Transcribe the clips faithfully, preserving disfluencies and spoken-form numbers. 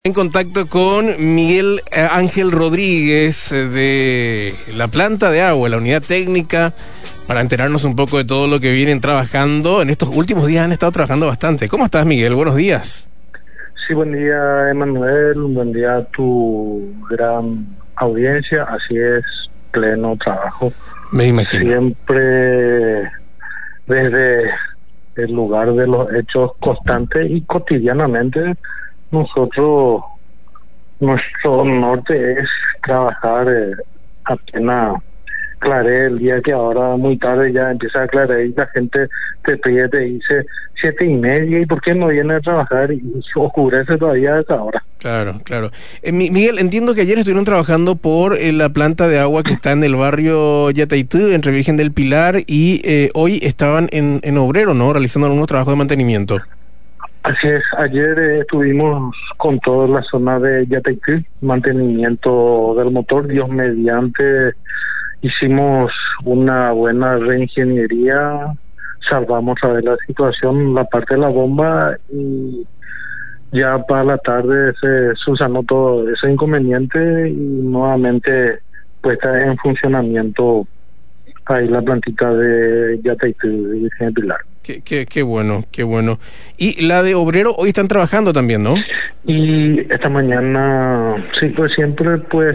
En contacto con Miguel Ángel Rodríguez de la planta de agua, la unidad técnica, para enterarnos un poco de todo lo que vienen trabajando. En estos últimos días han estado trabajando bastante. ¿Cómo estás, Miguel? Buenos días. Sí, buen día, Emanuel. Buen día a tu gran audiencia. Así es, pleno trabajo. Me imagino. Siempre desde el lugar de los hechos constantes y cotidianamente. Nosotros, nuestro norte es trabajar eh, apenas claré el día que ahora muy tarde ya empieza a aclarar y la gente te pide, te dice siete y media y por qué no viene a trabajar y oscurece todavía a esa hora. Claro, claro. Eh, Miguel, entiendo que ayer estuvieron trabajando por eh, la planta de agua que está en el barrio Yataitú, entre Virgen del Pilar, y eh, hoy estaban en, en Obrero, ¿no? Realizando algunos trabajos de mantenimiento. Así es, ayer eh, estuvimos con toda la zona de Yataitú, mantenimiento del motor, Dios mediante, hicimos una buena reingeniería, salvamos a ver la situación, la parte de la bomba y ya para la tarde se subsanó todo ese inconveniente y nuevamente puesta en funcionamiento ahí la plantita de Yataitú y Virgen del Pilar. Qué, qué, qué bueno, qué bueno. Y la de Obrero hoy están trabajando también, ¿no? Y esta mañana, sí, pues siempre pues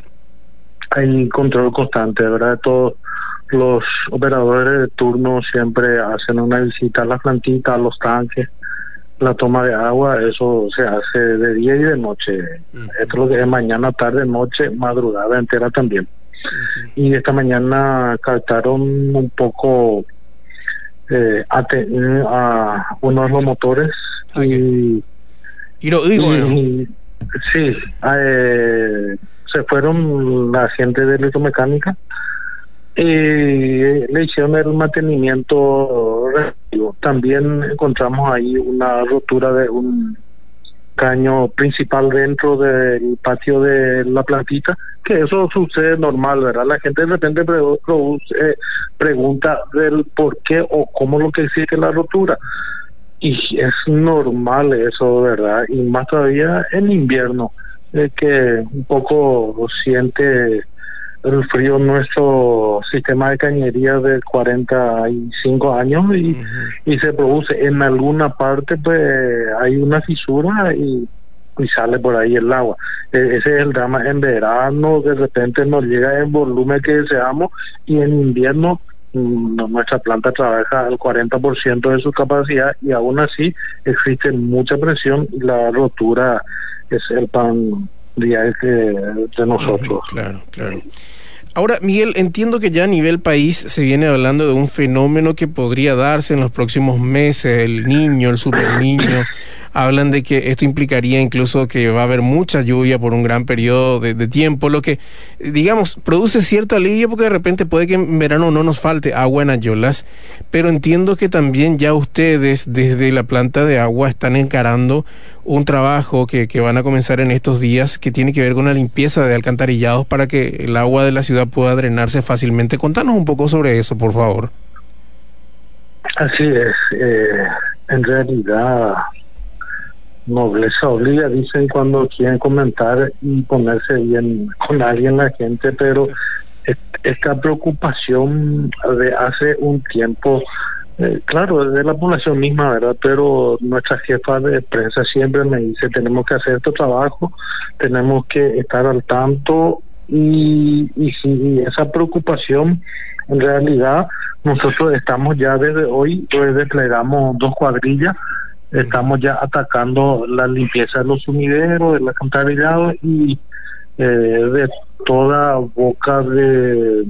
hay control constante, ¿verdad? Todos los operadores de turno siempre hacen una visita a las plantitas, a los tanques, la toma de agua, eso se hace de día y de noche. Uh-huh. Esto es lo que es mañana, tarde, noche, madrugada entera también. Uh-huh. Y esta mañana captaron un poco eh, a, a uno de los motores. Okay. Y, y lo digo, y, y, sí, eh, se fueron la gente de electromecánica y le hicieron el mantenimiento relativo. También encontramos ahí una rotura de un caño principal dentro del patio de la plantita, que eso sucede normal, ¿verdad? La gente de repente produce, eh, pregunta del por qué o cómo lo que existe la rotura. Y es normal eso, ¿verdad? Y más todavía en invierno, eh, que un poco siente el frío en nuestro sistema de cañería de cuarenta y cinco años y, uh-huh. y se produce en alguna parte, pues hay una fisura y, y sale por ahí el agua. Eh, ese es el drama. En verano de repente nos llega el volumen que deseamos y en invierno nuestra planta trabaja al cuarenta por ciento de su capacidad y aún así existe mucha presión y la rotura es el pan diario de nosotros. Claro, claro. Ahora, Miguel, entiendo que ya a nivel país se viene hablando de un fenómeno que podría darse en los próximos meses, el niño, el super niño. Hablan de que esto implicaría incluso que va a haber mucha lluvia por un gran periodo de, de tiempo, lo que, digamos, produce cierto alivio porque de repente puede que en verano no nos falte agua en Ayolas, pero entiendo que también ya ustedes desde la planta de agua están encarando un trabajo que, que van a comenzar en estos días que tiene que ver con la limpieza de alcantarillados para que el agua de la ciudad pueda drenarse fácilmente. Contanos un poco sobre eso, por favor. Así es, eh, en realidad nobleza obliga, dicen cuando quieren comentar y ponerse bien con alguien la gente, pero esta preocupación de hace un tiempo, eh, claro, es de la población misma, ¿verdad? Pero nuestra jefa de prensa siempre me dice, tenemos que hacer este trabajo, tenemos que estar al tanto y, y si esa preocupación, en realidad, nosotros estamos ya desde hoy, pues desplegamos dos cuadrillas. Estamos ya atacando la limpieza de los sumideros, del alcantarillado y eh, de toda boca de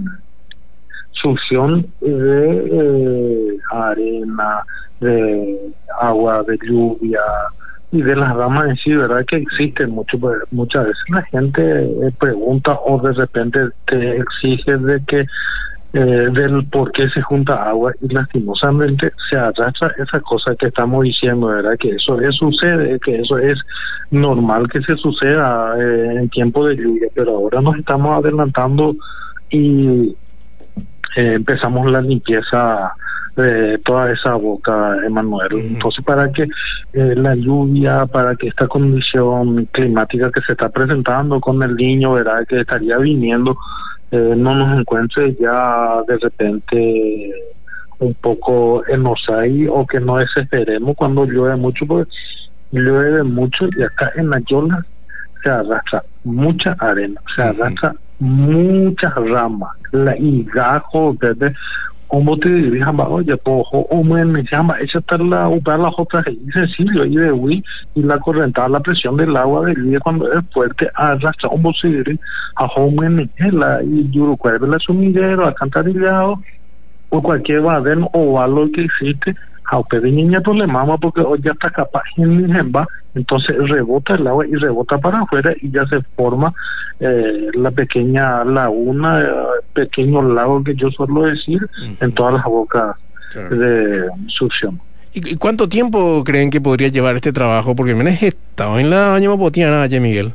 succión de eh, arena, de agua, de lluvia y de las ramas en sí, ¿verdad? Que existen mucho, pues, muchas veces la gente eh, pregunta o de repente te exige de que Eh, del por qué se junta agua y lastimosamente se arrastra esa cosa que estamos diciendo, ¿verdad? Que eso es, sucede, que eso es normal que se suceda eh, en tiempo de lluvia, pero ahora nos estamos adelantando y eh, empezamos la limpieza de toda esa boca, Emanuel. Uh-huh. Entonces, para que eh, la lluvia, para que esta condición climática que se está presentando con el Niño, ¿verdad?, que estaría viniendo, eh, no nos encuentre ya de repente un poco en Osai, o que no desesperemos cuando llueve mucho, porque llueve mucho y acá en la Yola se arrastra mucha arena, se arrastra uh-huh. muchas ramas, la y gajo desde como te diría, oye, pojo, o me llama, esa está la upar las otras y sencillo y de Wii y la correntada, la presión del agua del día cuando es fuerte arrastra un bocir a home la y yurucuerve la sumidero, alcantarillado o cualquier badén o valor que existe. A usted de niña pues le mama porque hoy ya está capaz en Nijemba, entonces rebota el agua y rebota para afuera y ya se forma eh, la pequeña laguna, eh, pequeño lago que yo suelo decir, uh-huh. en todas las bocas claro. de succión. ¿Y cuánto tiempo creen que podría llevar este trabajo? Porque me he estado en la Ñamapotiana, ¿eh, Miguel?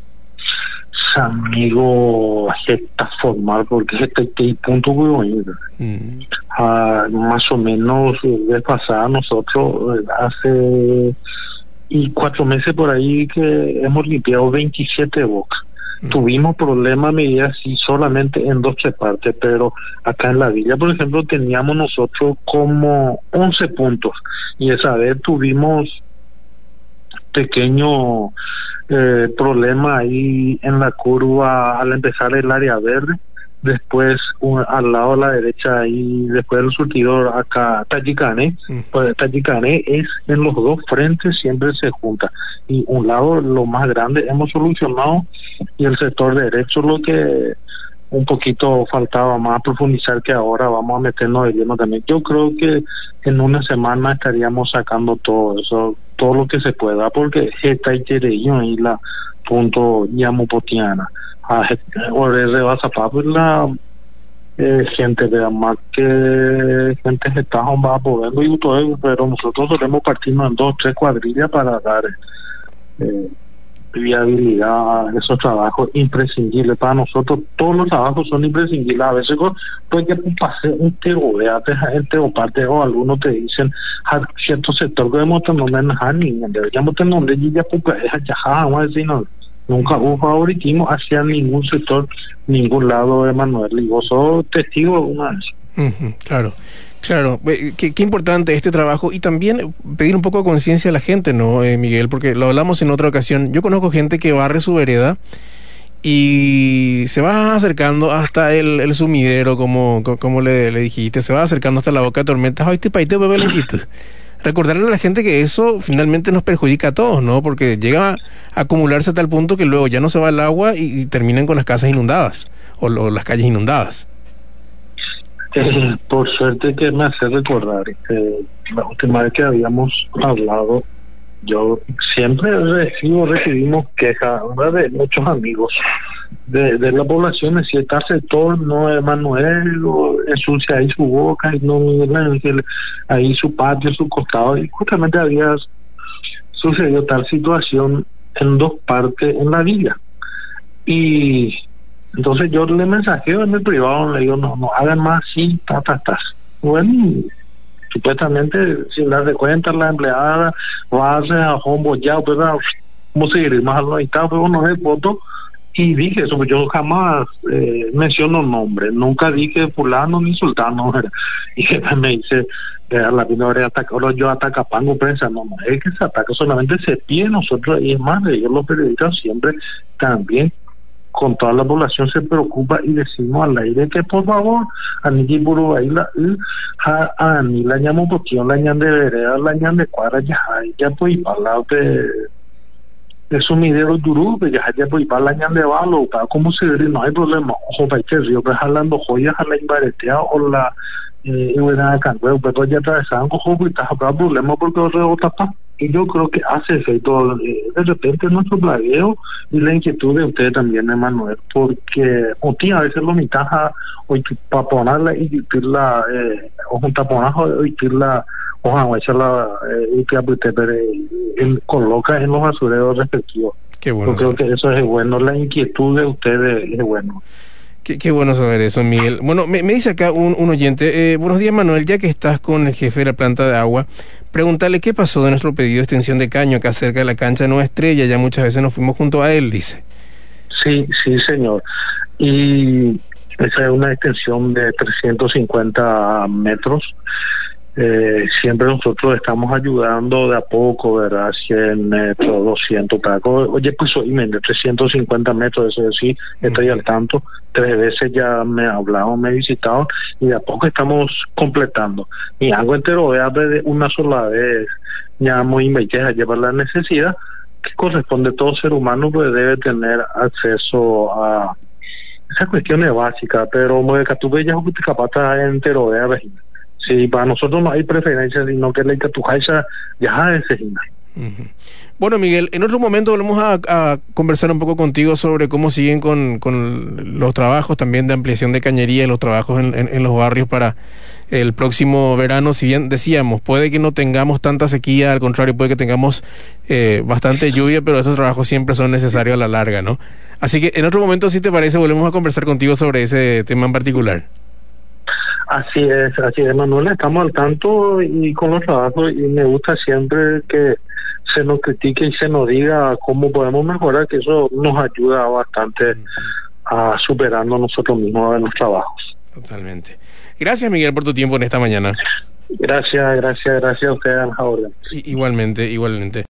Amigo, está formal porque este es el punto que voy a mm. uh, más o menos de pasada nosotros hace y cuatro meses por ahí que hemos limpiado veintisiete bocas. Mm. Tuvimos problemas, medidas sí, solamente en dos tres partes, pero acá en la villa, por ejemplo, teníamos nosotros como once puntos y esa vez tuvimos pequeño Eh, problema ahí en la curva al empezar el área verde, después un, al lado a la derecha ahí después del surtidor acá Tayicane, mm. pues Tayicane es en los dos frentes siempre se junta y un lado lo más grande hemos solucionado y el sector derecho lo que un poquito faltaba más profundizar, que ahora vamos a meternos de lleno también. Yo creo que en una semana estaríamos sacando todo eso, todo lo que se pueda, porque esta y Tereño y la punto Ñamapotiana a Orere Bazapá, pues la eh, gente de más que gente que está va a poder y todo, pero nosotros solemos partirnos en dos, tres cuadrillas para dar eh, viabilidad a esos trabajos imprescindibles para nosotros. Todos los trabajos son imprescindibles. A veces pues que pase un teoreate en teoparte o algunos te dicen a cierto sector que hemos tenido menos ni deberíamos tener de ya porque es ya vamos a decir no nunca hubo favoritismo hacia ningún sector, ningún lado, Emanuel, y vos sos testigo una vez. Uh-huh, claro. Claro, qué, qué importante este trabajo y también pedir un poco de conciencia a la gente, ¿no, eh, Miguel? Porque lo hablamos en otra ocasión. Yo conozco gente que barre su vereda y se va acercando hasta el, el sumidero, como, como le, le dijiste, se va acercando hasta la boca de tormentas. Ay, te paite, bebé, le dijiste. Recordarle a la gente que eso finalmente nos perjudica a todos, ¿no? Porque llega a acumularse a tal punto que luego ya no se va el agua y, y terminan con las casas inundadas o lo, las calles inundadas. Eh, por suerte que me hace recordar eh, la última vez que habíamos hablado, yo siempre recibo, recibimos quejas de muchos amigos de, de la población de cierto sector, no Emanuel, ensucia ahí su boca y no ahí su patio, su costado, y justamente había sucedido tal situación en dos partes en la villa. Y entonces yo le mensajeo en el privado, le digo, no, no hagan más así, ta, ta, ta. Bueno, supuestamente, sin darse cuenta, la empleada va a hacer a hombo ya, pero ¿cómo seguir? Más al está, pero no es voto. Y dije eso, yo jamás eh, menciono nombre, nunca dije fulano ni sultano. Y me dice, eh, a la primera ataca, ahora yo ataca pango prensa, no, no, es que se ataca, solamente se pide nosotros, y es más, ellos los periodistas siempre también con toda la población se preocupa y decimos al aire que por favor a ni por ahí la a a ni la llamo porque la ñan de vereda la ñan de cuadra ya ya pues para la de de sumidero duro ya ya pues para la ñan de balo para cómo se ve no hay problema ojo para que río que jalando joyas a la imbaretea o la eh era cangueo pero ya atravesaban cojo y está habrá problema porque rebota pa. Y yo creo que hace efecto eh, de repente nuestro plagueo y la inquietud de usted también, Emanuel, porque o tía a veces lo mitaja o para ponerla y tirarla eh, o juntar ponajo y tirarla o a echarla y que él coloca en los basureros respectivos. Qué bueno. Yo creo que eso es bueno, la inquietud de ustedes es bueno. Qué, qué bueno saber eso, Miguel. Bueno, me, me dice acá un, un oyente, eh, buenos días, Manuel, ya que estás con el jefe de la planta de agua, pregúntale qué pasó de nuestro pedido de extensión de caño acá cerca de la cancha de Nueva Estrella, ya muchas veces nos fuimos junto a él, dice. Sí, sí, señor. Y esa es una extensión de trescientos cincuenta metros. Eh, siempre nosotros estamos ayudando de a poco, ¿verdad? cien metros, doscientos tacos. Oye, pues oíme, de trescientos cincuenta metros, eso sí, estoy al tanto. Tres veces ya me hablaron, me visitaron y de a poco estamos completando. Y algo entero de una sola vez, ya muy invités a llevar la necesidad que corresponde a todo ser humano, pues debe tener acceso a esas cuestiones básicas, pero como que tú veas que te capata entero de vez. Sí, para nosotros no hay preferencia, sino que la Icatujaisa ya es esa. Uh-huh. Bueno, Miguel, en otro momento volvemos a, a conversar un poco contigo sobre cómo siguen con, con los trabajos también de ampliación de cañería y los trabajos en, en, en los barrios para el próximo verano. Si bien decíamos, puede que no tengamos tanta sequía, al contrario, puede que tengamos eh, bastante lluvia, pero esos trabajos siempre son necesarios a la larga, ¿no? Así que en otro momento, si te parece, volvemos a conversar contigo sobre ese tema en particular. Así es, así es, Manuel, estamos al tanto y con los trabajos, y me gusta siempre que se nos critique y se nos diga cómo podemos mejorar, que eso nos ayuda bastante a superarnos nosotros mismos en los trabajos. Totalmente. Gracias, Miguel, por tu tiempo en esta mañana. Gracias, gracias, gracias a ustedes, a la orden. Igualmente, igualmente.